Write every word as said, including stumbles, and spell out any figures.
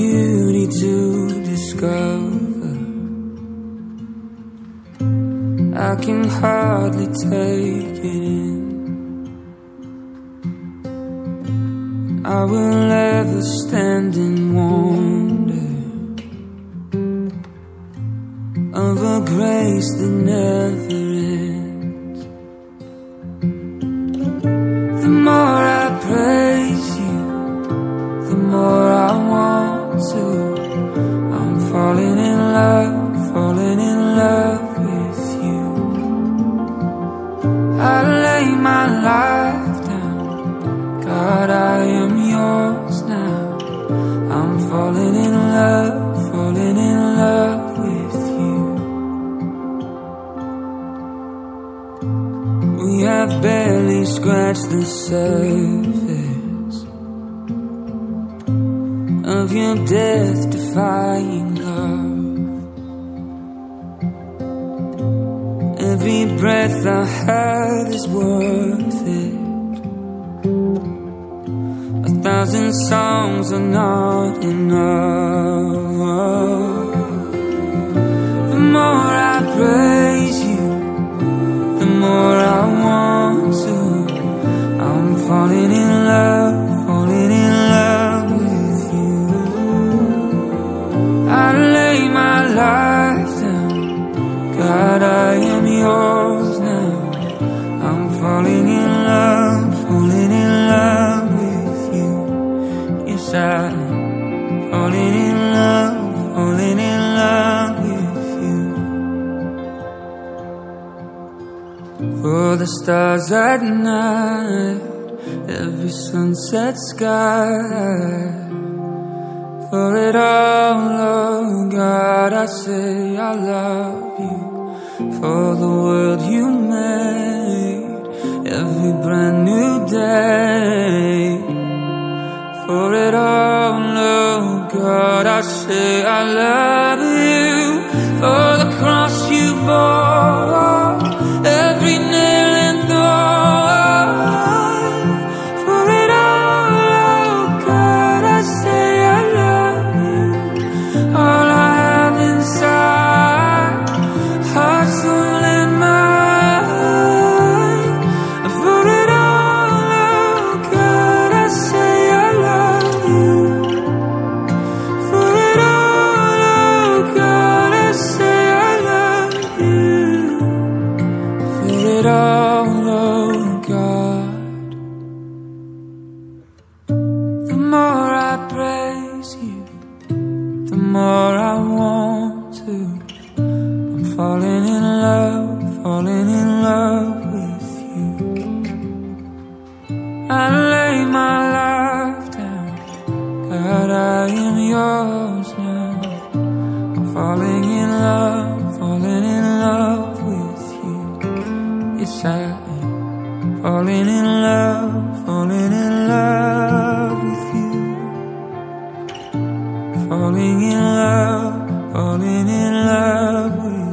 beauty to discover. I can hardly take it in. I will ever stand in wonder of a grace that never ends. The more I praise you, the more I want to. I'm falling in love, falling in love with you. I lay my life down, God, I am yours now. I'm falling in love, falling in love with you. We have barely scratched the surface of your death-defying love. Every breath I have is worth it. A thousand songs are not enough. The more I praise you, the more I want to. I'm falling in love, falling in love with you. I lay my life down, God, I am yours now. I'm falling in love, falling in love with you. Yes, I'm falling in love, falling in love with you. For the stars at night, every sunset sky. For it all, oh God, I say I love you. For the world you made, every brand new day. For it all, oh God, I say I love you. For the cross you bore, every nail and thorn. For it all, oh God, I say I love you. All I have inside, heart, soul and mind. For it all, oh God, I say I love you. For it all, oh God, I say I love you. For it all, oh God. The more I praise you, the more I want to. I'm falling in love, falling in love with you. I lay my life down, God, I am yours now. I'm falling in love, falling in love with you. Yes, I am falling in love, falling in love with you. Falling in love, falling in love with you.